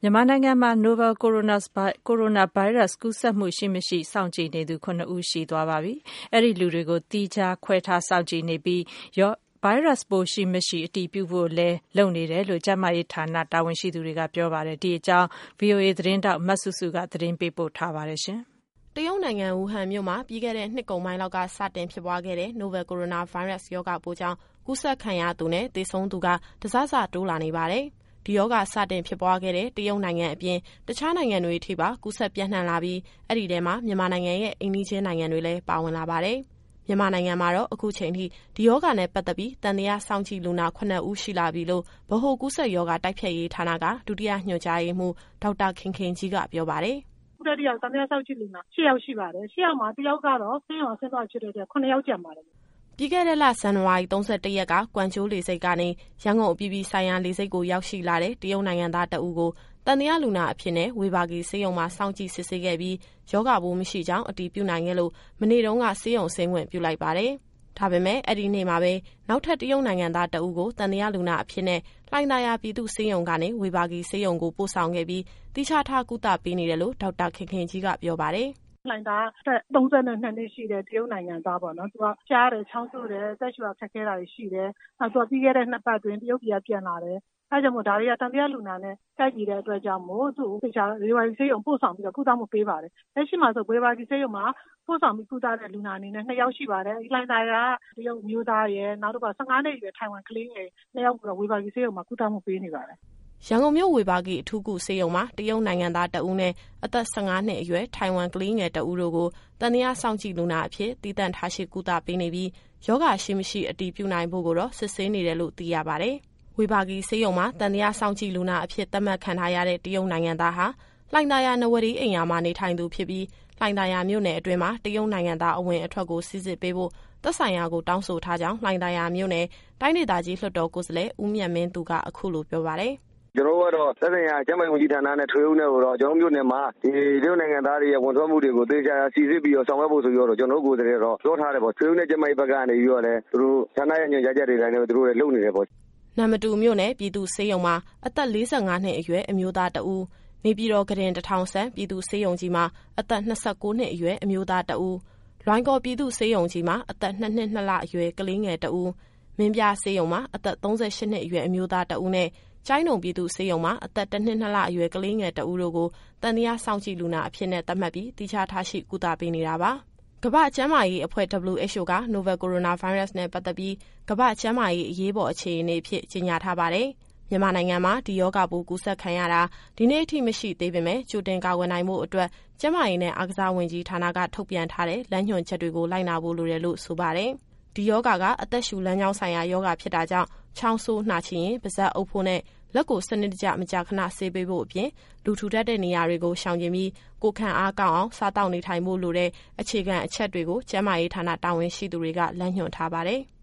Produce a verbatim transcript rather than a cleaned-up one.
မြန်မာနိုင်ငံမှာ Novel Coronavirus ကူးစက်မှုရှိမရှိစောင့်ကြည့်နေသူ ခုနစ်ဦးရှိသွားပါပြီ။ အဲဒီလူတွေကိုသီးခြားခွဲထားစောင့်ကြည့်နေပြီး ဗိုင်းရပ်စ်ပိုးရှိမရှိအတည်ပြုဖို့လည်းလုပ်နေတယ်လို့ကျန်းမာရေးဌာနတာဝန်ရှိသူတွေကပြောပါတယ်။ ဒီအကြောင်း ဗွီအိုအေသတင်းထောက်မစုစုကသတင်းပေးပို့ထားပါတယ်။တရုတ်နိုင်ငံ ဝူဟန်မြို့မှာပြီးခဲ့တဲ့နှစ်ကုန်ပိုင်းလောက်ကစတင်ဖြစ်ပွားခဲ့တဲ့ Novel Coronavirus ရောဂါပိုးကြောင့်ကူးစက်ခံရသူနဲ့သေဆုံးသူကတစစတိုးလာနေပါတယ်။ ဒီရောဂါစတင်ဖြစ်ပွားခဲ့တဲ့တရုတ်နိုင်ငံအပြင်တခြားနိုင်ငံတွေထိပါကူးစက်ပြန့်နှံ့လာပြီးအဲဒီထဲမှာမြန်မာနိုင်ငံရဲ့အိမ်နီးချင်းနိုင်ငံတွေလည်းပါဝင်လာပါတယ်။ မြန်မာနိုင်ငံမှာတော့အခုချိန်ထိဒီရောဂါနဲ့ပတ်သက်ပြီးသံသယစောင့်ကြည့်လူနာခုနစ်ဦးရှိလာပြီလို့ဗဟိုကူးစက်ရောဂါတိုက်ဖျက်ရေးဌာနကဒုတိယညွှန်ကြားရေးမှူးဒေါက်တာခင်ခင်ကြီးကပြောပါတယ်။ "ခုတတိယသံသယစောင့်ကြည့်လူနာရှစ်ယောက်ရှိပါတယ်။ရှစ်ယောက်မှာတစ်ယောက်ကတော့ဆေးရုံဆင်းသွားဖြစ်တဲ့အတွက်ခုနှစ်ယောက်ကျန်ပါတယ်။ " ပြီးခဲ့တဲ့လဇန်နဝါရီသုံးဆယ့်တစ်ရက်ကကွမ်ကျိုးလေဆိပ်ကနေရန်ကုန်အပြည်ပြည်ဆိုင်ရာလေဆိပ်ကိုရောက်ရှိလာတဲ့တရုတ်နိုင်ငံသားတဦးကိုသံသယလူနာအဖြစ်နဲ့ဝေဘာဂီဆေးရုံမှာစောင့်ကြည့်စစ်ဆေးခဲ့ပြီးရောဂါပိုးမရှိကြောင်းအတည်ပြုနိုင်ခဲ့လို့မနေ့တုန်းကဆေးရုံဆင်းခွင့်ပြုလိုက်ပါတယ်။ဒါပေမဲ့အဲဒီနေ့မှာပဲနောက်ထပ်တရုတ်နိုင်ငံသားတဦးကိုသံသယလူနာအဖြစ်နဲ့လှိုင်သာယာပြည်သူ့ဆေးရုံကနေဝေဘာဂီဆေးရုံကိုပို့ဆောင်ခဲ့ပြီးသီးခြားထားကုသပေးနေတယ်လို့ဒေါက်တာခင်ခင်ကြီးကပြောပါတယ်။ "လှိုင်သာယာအသက်သုံးဆယ့်နှစ်နှစ်ရှိတဲ့တရုတ်နိုင်ငံသားပေါ့နော်။သူကဖျားတယ်၊ချောင်းဆိုးတယ်၊အသက်ရှူရခက်ခဲတာတွေရှိတယ်။နောက်သူကပြီးခဲ့တဲ့နှစ်ပတ်အတွင်းတရုတ်ပြည်ကပြန်လာတယ်။အဲဒါကြောင့်မို့ဒါတွေကသံသယလူနာနဲ့ကိုက်ညီတဲ့အတွက်ကြောင့်မို့သူ့ကိုသေချာဝေဘာဂီဆေးရုံပို့ဆောင်ပြီးတော့ကုသမှုပေးပါတယ်။လက်ရှိမှာဆိုဝေဘာဂီဆေးရုံမှာပို့ဆောင်ပြီးကုသတဲ့လူနာအနေနဲ့နှစ်ယောက်ရှိပါတယ်။လှိုင်သာယာကတရုတ်အမျိုးသားရယ်နောက်တစ်ခါဆယ့်ငါးနှစ်အရွယ်ထိုင်ဝမ်ကလေးငယ်နှစ်ယောက်ကိုတော့ဝေဘာဂီဆေးရုံမှာကုသမှုပေးနေပါတယ်။ " ရန်ကုန်မြို့ဝေဘာဂီအထူးကုဆေးရုံမှာတရုတ်နိုင်ငံသားတဦးနဲ့အသက်ဆယ့်ငါးနှစ်အရွယ်ထိုင်ဝမ်ကလေးငယ်တဦးတို့ကိုသံသယစောင့်ကြည့်လူနာအဖြစ်သီးသန့်ထားရှိကုသပေးနေပြီးရောဂါရှိမရှိအတည်ပြုနိုင်ဖို့ကိုတော့စစ်ဆေးနေတယ်လို့သိရပါတယ်။ ဝေဘာဂီဆေးရုံမှာသံသယစောင့်ကြည့်လူနာအဖြစ်သတ်မှတ်ခံထားရတဲ့တရုတ်နိုင်ငံသားဟာလှိုင်သာယာနဝတီအိမ်ယာမှာနေထိုင်သူဖြစ်ပြီးလှိုင်သာယာမြို့နယ်အတွင်းမှာတရုတ်နိုင်ငံသားအဝင်အထွက်ကိုစိစစ်ပေးဖို့သက်ဆိုင်ရာကိုတောင်းဆိုထားကြောင်းလှိုင်သာယာမြို့နယ်တိုင်းဒေသကြီးလွှတ်တော်ကိုယ်စားလှယ်ဦးမြတ်မင်းသူကအခုလိုပြောပါတယ်။ "ကျနော်တို့ကတော့သက်ဆိုင်ရာကျန်းမာရေးဝန်ကြီးဌာနနဲ့ထွေအုပ်နဲ့ကိုတော့ကျနော်တို့မြို့နယ်မှာဒီတရုတ်နိုင်ငံသားတွေရဲ့ဝင်ထွက်မှုတွေကိုသေချာစိစစ်ပြီးတော့ဆောင်ရွက်ဖို့ဆိုပြီးတော့ကျနော်တို့ကိုယ်စားလှယ်တော့ပြောထားတယ်ပေါ့။ထွေအုပ်နဲ့ကျန်းမာရေးဘက်ကနေပြီးတော့လည်းသူတို့ဌာနရဲ့ညွှန်ကြားချက်တွေအတိုင်းလည်းသူတို့လည်းလုပ်နေတယ်ပေါ့။ " နမ္မတူမြို့နယ်ပြည်သူ့ဆေးရုံမှာအသက်လေးဆယ့်ငါးနှစ်အရွယ်အမျိုးသားတဦး၊နေပြည်တော်ခုတင်တစ်ထောင်ဆံ့ပြည်သူ့ဆေးရုံကြီးမှာအသက်နှစ်ဆယ့်ကိုးနှစ်အရွယ်အမျိုးသားတဦး၊လွိုင်ကော်ပြည်သူ့ဆေးရုံကြီးမှာအသက်နှစ်နှစ်နှစ်လအရွယ်ကလေးငယ်တဦး၊မင်းပြားဆေးရုံမှာအသက်သုံးဆယ့်ရှစ်နှစ်အရွယ်အမျိုးသားတဦးနဲ့ကျိုင်းတုံပြည်သူ့ဆေးရုံမှာအသက်တစ်နှစ်နှစ်လအရွယ်ကလေးငယ်တဦးတို့ကိုသံသယစောင့်ကြည့်လူနာအဖြစ်နဲ့သတ်မှတ်ပြီးသီးခြားထားရှိကုသပေးနေတာပါ။ကမ္ဘာ့ကျန်းမာရေးအဖွဲ့ W H O က Novel Coronavirus နဲ့ပတ်သက်ပြီးကမ္ဘာ့ကျန်းမာရေးအရေးပေါ်အခြေအနေအဖြစ်ကြေညာထားပါတယ်။မြန်မာနိုင်ငံမှာဒီရောဂါပိုးကူးစက်ခံရတာဒီနေ့အထိမရှိသေးပေမဲ့ကြိုတင်ကာကွယ်နိုင်ဖို့အတွက်ကျန်းမာရေးနဲ့အားကစားဝန်ကြီးဌာနကထုတ်ပြန်ထားတဲ့လမ်းညွှန်ချက်တွေကိုလိုက်နာဖို့လိုတယ်လို့ဆိုပါတယ်။ဒီရောဂါကအသက်ရှူလမ်းကြောင်းဆိုင်ရာရောဂါဖြစ်တာကြောင့်ချောင်းဆိုးနှာချေရင်ပါးစပ်အုပ်ဖို့နဲ့လက်ကိုစနစ်တကျမကြာခဏဆေးပေးဖို့အပြင်လူထူထပ်တဲ့နေရာတွေကိုရှောင်ကြဉ်ပြီးကိုယ်ခံအားကောင်းအောင်စားသောက်နေထိုင်ဖို့လိုတဲ့အခြေခံအချက်တွေကိုကျန်းမာရေးဌာနတာဝန်ရှိသူတွေကလမ်းညွှန်ထားပါတယ်။